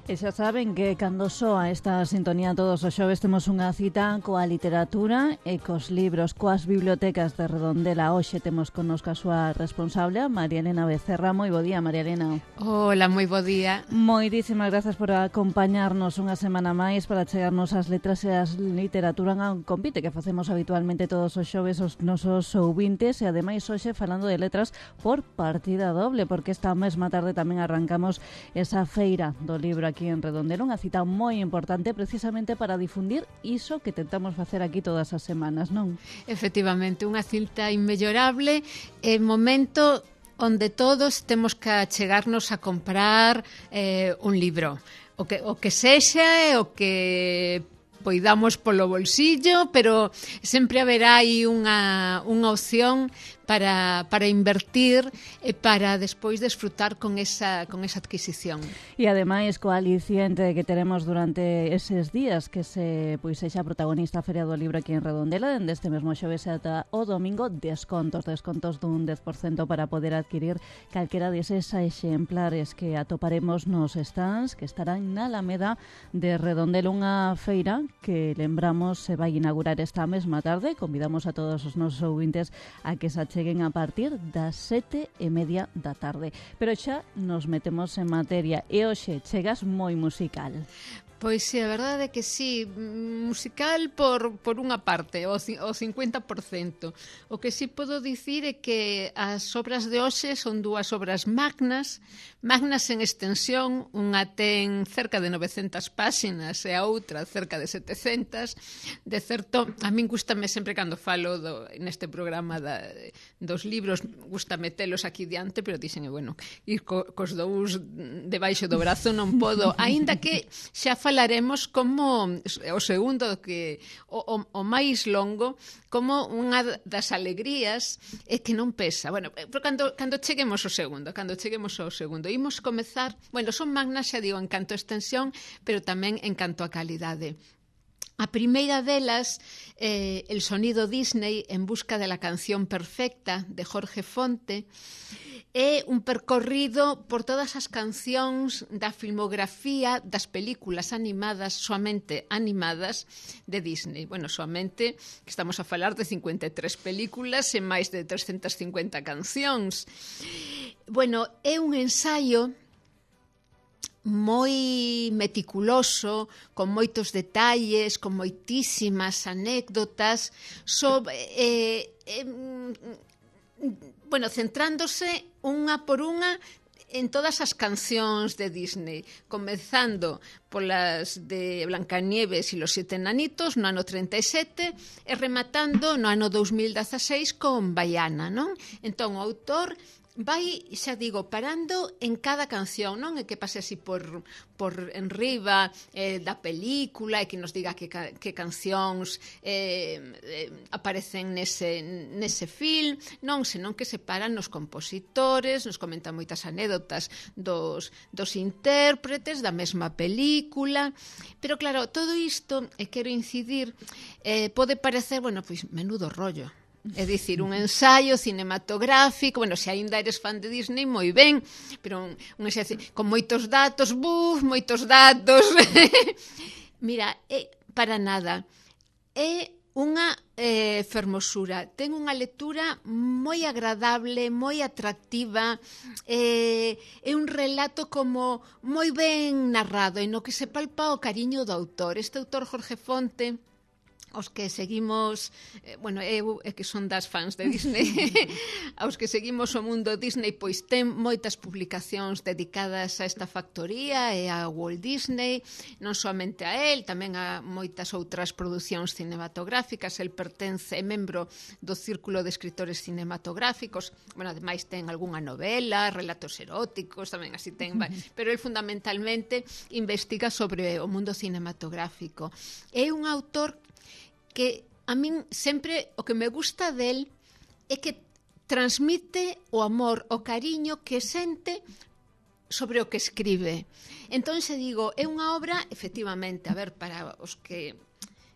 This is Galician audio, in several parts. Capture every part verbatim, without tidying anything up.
E xa saben que cando soa esta sintonía todos os xoves temos unha cita coa literatura e cos libros, coas bibliotecas de Redondela. Hoxe temos connosco a súa responsable, María Elena Becerra. Moi bo día, María Elena. Hola, moi bo día. Moitísimas grazas por acompañarnos unha semana máis para chegarnos as letras e as literatura, un convite que facemos habitualmente todos os xoves os nosos ouvintes, e ademais hoxe falando de letras por partida doble, porque esta mesma tarde tamén arrancamos esa feira do libro aquí en Redondela, unha cita moi importante precisamente para difundir iso que tentamos facer aquí todas as semanas, non? Efectivamente, unha cita inmellorable, e momento onde todos temos que chegarnos a comprar eh, un libro, o que, o que sexa e o que poidamos polo bolsillo, pero sempre haberá aí unha, unha opción para, para invertir e para despois desfrutar con esa, con esa adquisición. E ademais coa aliciente que teremos durante eses días que se pois sexa protagonista a Feria do Libro aquí en Redondela, dende este mesmo xoves ata o domingo, descontos, descontos dun dez por cento para poder adquirir calquera deses exemplares que atoparemos nos stands que estarán na Alameda de Redondela, unha feira que lembramos se vai inaugurar esta mesma tarde. Convidamos a todos os nosos ouvintes a que se cheguen a partir das sete e media da tarde. Pero xa nos metemos en materia e hoxe chegas moi musical. Pois sí, a verdade é que sí, musical por, por unha parte, o, o cincuenta por cento. O que sí podo dicir é que as obras de hoxe son dúas obras magnas, magnas en extensión, unha ten cerca de novecentas páxinas e a outra cerca de setecentas. De certo, a min gustame sempre cando falo do, neste programa da, dos libros, gusta metelos aquí diante, pero dixen, bueno, ir co, cos dous debaixo do brazo non podo, aínda que xa falaremos como o segundo, que o, o, o máis longo, como unha das alegrías é que non pesa. Bueno, pero cando, cando cheguemos ao segundo, cando cheguemos ao segundo, imos comezar, bueno, son magnas, xa digo, en canto a extensión, pero tamén en canto a calidade. A primeira delas, eh, El sonido Disney en busca de la canción perfecta, de Jorge Fonte, é un percorrido por todas as cancións da filmografía das películas animadas, soamente animadas, de Disney. Bueno, soamente que estamos a falar de cincuenta e tres películas e máis de trescentas cincuenta cancións. Bueno, é un ensaio moi meticuloso, con moitos detalles, con moitísimas anécdotas, sobre... Eh, eh, bueno, centrándose unha por unha en todas as cancións de Disney, comezando polas de Blancanieves e los Siete Enanitos no ano treinta e sete e rematando no ano dous mil dezaseis con Baiana, non? Entón, o autor vai, xa digo, parando en cada canción, non é que pase así por, por enriba eh, da película e que nos diga que, que cancións eh, eh, aparecen nese, nese film, non, senón que se paran nos compositores, nos comentan moitas anécdotas dos, dos intérpretes da mesma película, pero claro, todo isto, e quero incidir, eh, pode parecer, bueno, pois menudo rollo. É dicir, un ensaio cinematográfico, bueno, se aínda eres fan de Disney, moi ben, pero un, un ensaio con moitos datos, buf, moitos datos. Mira, é para nada. É unha eh, fermosura, ten unha lectura moi agradable, moi atractiva, eh, é un relato como moi ben narrado, en no que se palpa o cariño do autor. Este autor, Jorge Fonte, aos que seguimos, eh, bueno, eu é que son das fans de Disney, aos que seguimos o mundo Disney, pois ten moitas publicacións dedicadas a esta factoría e a Walt Disney, non somente a él, tamén a moitas outras producións cinematográficas. El pertence, é membro do Círculo de Escritores Cinematográficos, bueno, ademais ten algunha novela, relatos eróticos, tamén así ten, pero el fundamentalmente investiga sobre o mundo cinematográfico. É un autor que a min sempre o que me gusta del é que transmite o amor, o cariño que sente sobre o que escribe. Entón, se digo, é unha obra, efectivamente, a ver, para os que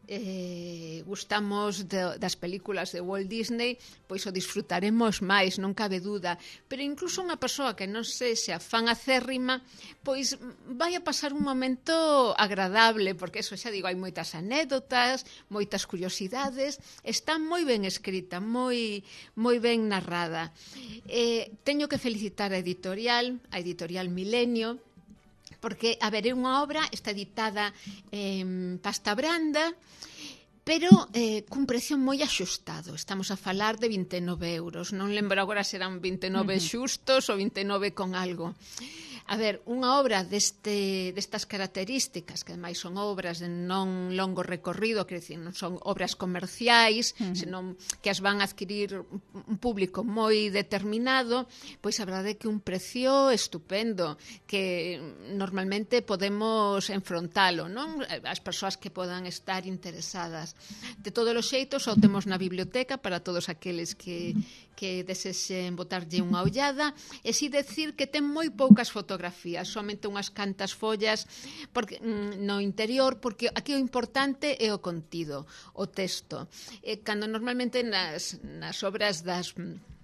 eh, gustamos de, das películas de Walt Disney, pois o disfrutaremos máis, non cabe dúda. Pero incluso unha persoa que non sexa fan acérrima, pois vai a pasar un momento agradable, porque eso xa digo, hai moitas anécdotas, moitas curiosidades, está moi ben escrita, moi, moi ben narrada. Eh, teño que felicitar a editorial, a editorial Milenio, porque, a ver, é unha obra, está editada en pasta branda, pero eh, cun precio moi axustado. Estamos a falar de vinte e nove euros. Non lembro agora se eran vinte e nove uh-huh. xustos ou vinte e nove con algo. A ver, unha obra deste, destas características, que ademais son obras de non longo recorrido, que decir, non son obras comerciais, uh-huh. senón que as van a adquirir un público moi determinado, pois a verdade é que un precio estupendo, que normalmente podemos enfrontalo, non? As persoas que podan estar interesadas. De todos os xeitos, o temos na biblioteca para todos aqueles que, que desexen botarlle unha ollada, e si decir que ten moi poucas fotografías, somente unhas cantas follas porque, no interior, porque aquí o importante é o contido, o texto. E cando normalmente nas, nas obras das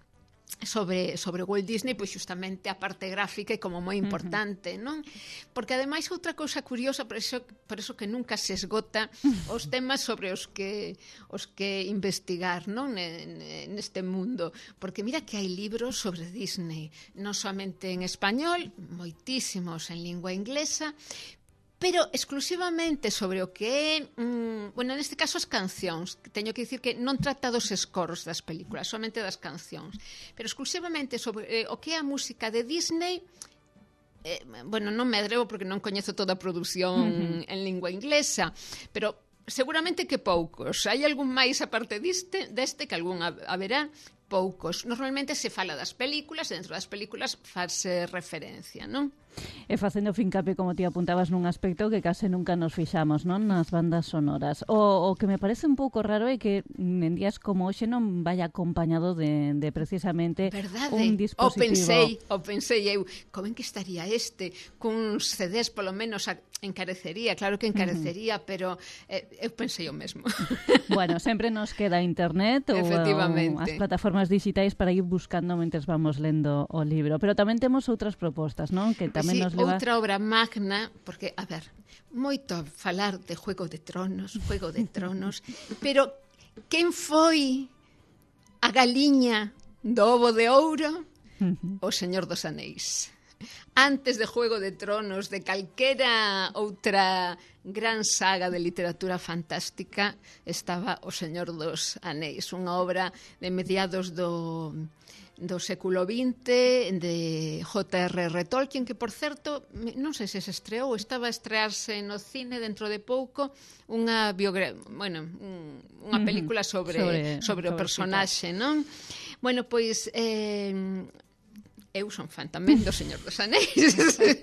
sobre sobre Walt Disney, pois justamente a parte gráfica é como moi importante, uh-huh. non? Porque ademais outra cousa curiosa, por eso por eso que nunca se esgota os temas sobre os que os que investigar, non, neste mundo, porque mira que hai libros sobre Disney, non somente en español, moitísimos en lingua inglesa, pero exclusivamente sobre o que é, mm, bueno, neste caso as cancións, teño que dicir que non trata dos scores das películas, somente das cancións, pero exclusivamente sobre eh, o que é a música de Disney. Eh, bueno, non me atrevo porque non coñezo toda a produción uh-huh. en lingua inglesa, pero seguramente que poucos. Hai algún máis aparte deste, deste que algún haberá, poucos. Normalmente se fala das películas, e dentro das películas fase referencia, non? E facendo fincape, como ti apuntabas, nun aspecto que case nunca nos fixamos, non? Nas bandas sonoras. O, o que me parece un pouco raro é que en días como hoxe non vaya acompañado de, de precisamente verdade, un dispositivo. O pensei, o pensei eu, como en que estaría este? Cun C Ds, polo menos, a, encarecería, claro que encarecería, uh-huh. pero eh, eu pensei o mesmo. Bueno, sempre nos queda internet ou, ou as plataformas digitais para ir buscando mentres vamos lendo o libro. Pero tamén temos outras propostas, non? Que tamén sí, nos leva... outra obra magna, porque, a ver, moito falar de Juego de Tronos, Juego de Tronos, pero quen foi a galiña do ovo de ouro? O Señor dos Anéis. Antes de Juego de Tronos, de calquera outra gran saga de literatura fantástica, estaba O Señor dos Anéis, unha obra de mediados do... do século vinte de J R R Tolkien, que, por certo, non sei se se estreou, estaba a estrearse no cine dentro de pouco unha biogra... bueno, unha película sobre, sobre, sobre o personaxe, non? Bueno, pois... Eh, eu son fan tamén do Señor dos Anéis.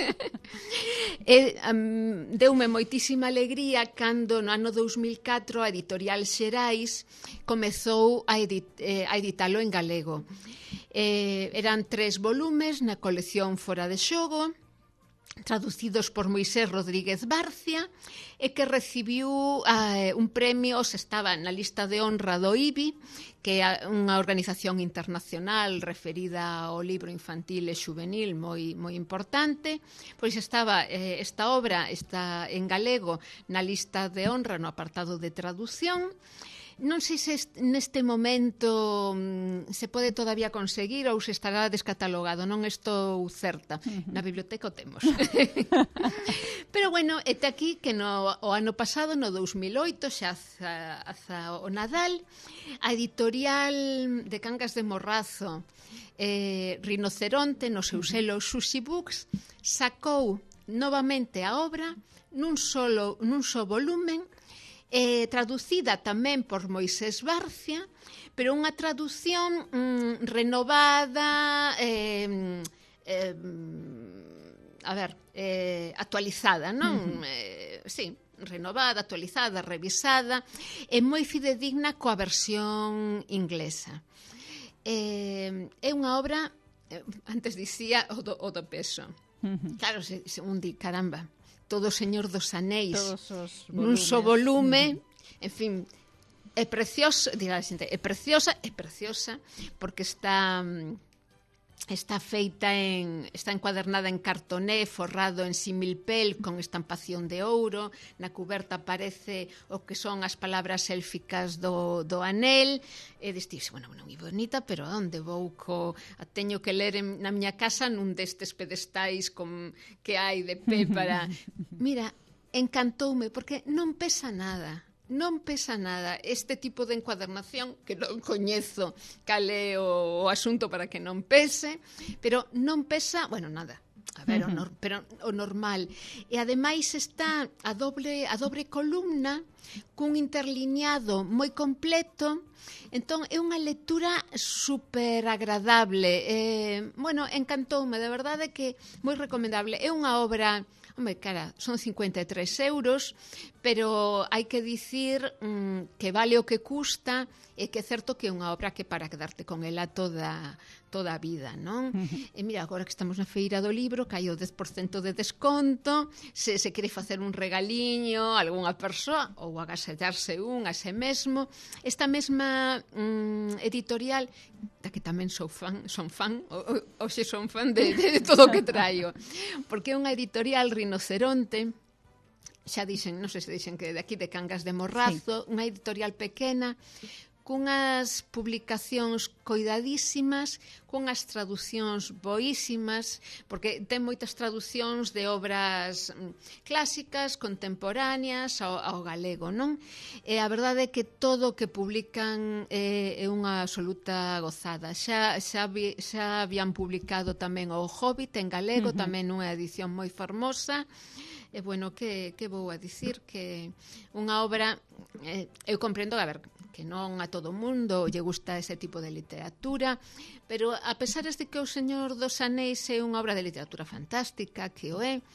e, um, deume moitísima alegría cando no ano dous mil catro a editorial Xerais comezou a, edit, eh, a editalo en galego. Eh, eran tres volumes na colección Fora de Xogo, traducidos por Moisés Rodríguez Barcia, e que recibiu eh, un premio, se estaba na lista de honra do I B I, que é unha organización internacional referida ao libro infantil e xuvenil moi, moi importante. Pois estaba, eh, esta obra está en galego na lista de honra no apartado de traducción. Non sei se neste momento mm, se pode todavía conseguir ou se estará descatalogado, non estou certa. Na biblioteca o temos. Pero bueno, este aquí que no, o ano pasado, no dous mil oito, xa aza, aza o Nadal, a editorial de Cangas de Morrazo, eh, Rinoceronte, no seu selo Sushi Books, sacou novamente a obra nun solo, nun só volumen, Eh, traducida tamén por Moisés Barcia, pero unha traducción mm, renovada, eh, eh, a ver, eh, actualizada, non? Uh-huh. Eh, sí, renovada, actualizada, revisada, e moi fidedigna coa versión inglesa. Eh, é unha obra, eh, antes dicía, o do, o do peso. Uh-huh. Claro, se, se un di, caramba, todo o Señor dos Anéis nun só volume, en fin, é preciosa, dirá a xente, é preciosa, é preciosa, porque está está feita en, está encuadernada en cartoné, forrado en similpel con estampación de ouro, na cuberta aparece o que son as palabras élficas do, do anel, e distise, bueno, non é bonita, pero onde vou co, a teño que ler en, na miña casa nun destes pedestais con, que hai de pé para... Mira, encantoume, porque non pesa nada. Non pesa nada. Este tipo de encuadernación, que non coñezo cal é o, o asunto para que non pese, pero non pesa, bueno, nada. A ver, uh-huh. o nor, pero o normal. E ademais está a doble a dobre columna cun interlineado moi completo. Entón, é unha lectura super agradable. Eh, bueno, encantoume, de verdade que moi recomendable. É unha obra... Home, cara, son cincuenta e tres euros, pero hai que dicir mmm, que vale o que custa e que é certo que é unha obra que para quedarte con ela toda, toda a vida, non? Uh-huh. E mira, agora que estamos na feira do libro, que hai o dez por cento de desconto, se se quere facer un regaliño a algunha persoa ou agasallarse un a se mesmo, esta mesma mmm, editorial, da que tamén sou fan, son fan, hoxe son fan de, de todo o que traio, porque é unha editorial Rinoceronte, xa dixen, non sei se dixen que de aquí de Cangas de Morrazo, sí. Unha editorial pequena, cunhas publicacións coidadísimas, cunhas traducións boísimas, porque ten moitas traducións de obras clásicas, contemporáneas ao, ao galego, non? E a verdade é que todo o que publican é, é unha absoluta gozada. Xa, xa, vi, xa habían publicado tamén o Hobbit en galego, uh-huh. tamén unha edición moi fermosa. E, bueno, que, que vou a dicir? Que unha obra... Eh, eu comprendo, a ver, que non a todo mundo lle gusta ese tipo de literatura, pero a pesar de que O Señor dos Anéis é unha obra de literatura fantástica, que o é,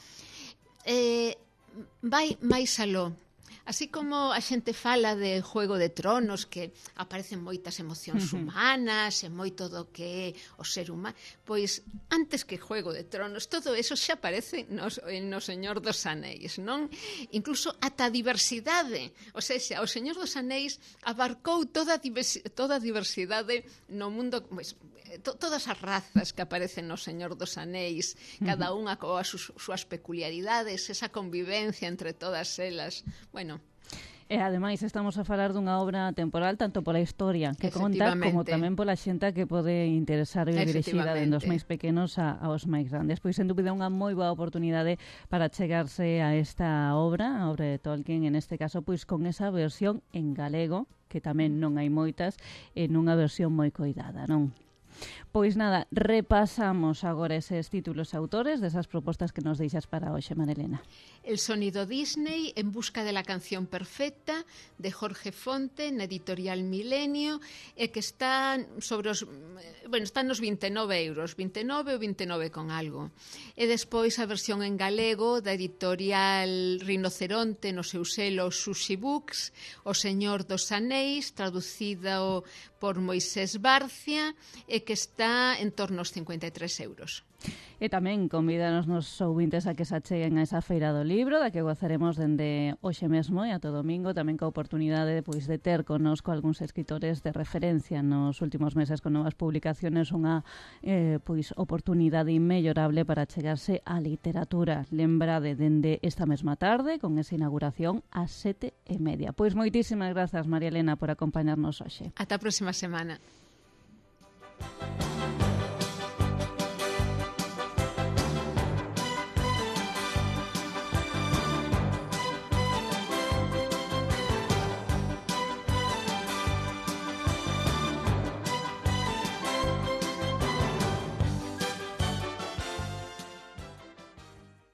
eh, vai máis aló. Así como a xente fala de Juego de Tronos, que aparecen moitas emocións uh-huh. humanas e moito do que é o ser humano, pois antes que Juego de Tronos, todo eso xa aparece no, no Señor dos Anéis, non? Incluso ata a diversidade, o sea, o Señor dos Anéis abarcou toda a, diversi, toda a diversidade no mundo, pois, to, todas as razas que aparecen no Señor dos Anéis, cada unha coas súas, súas peculiaridades, esa convivencia entre todas elas, bueno. E ademais estamos a falar dunha obra temporal tanto pola historia que conta como tamén pola xenta que pode interesar e dirixida dende os máis pequenos a, aos máis grandes. Pois sen dúbida unha moi boa oportunidade para chegarse a esta obra, a obra de Tolkien, en este caso pois con esa versión en galego, que tamén non hai moitas, en unha versión moi coidada, non? Pois nada, repasamos agora eses títulos e autores desas propostas que nos deixas para hoxe, Marilena. El sonido Disney, En busca de la canción perfecta, de Jorge Fonte, na editorial Milenio, e que está sobre os, bueno, están nos vinte e nove euros, vinte e nove ou vinte e nove con algo. E despois a versión en galego da editorial Rinoceronte no seu selo Sushi Books, O Señor dos Anéis, traducida por Moisés Barcia, e que está en torno aos cincuenta e tres euros. E tamén convídanos nos ouvintes a que se acheguen a esa feira do libro, da que gozaremos dende hoxe mesmo e ata domingo, tamén ca oportunidade pois, de ter connosco algúns escritores de referencia nos últimos meses con novas publicaciones, unha eh, pois, oportunidade inmellorable para chegarse á literatura. Lembrade dende esta mesma tarde con esa inauguración ás sete e media. Pois moitísimas grazas, María Elena, por acompañarnos hoxe. Ata a próxima semana.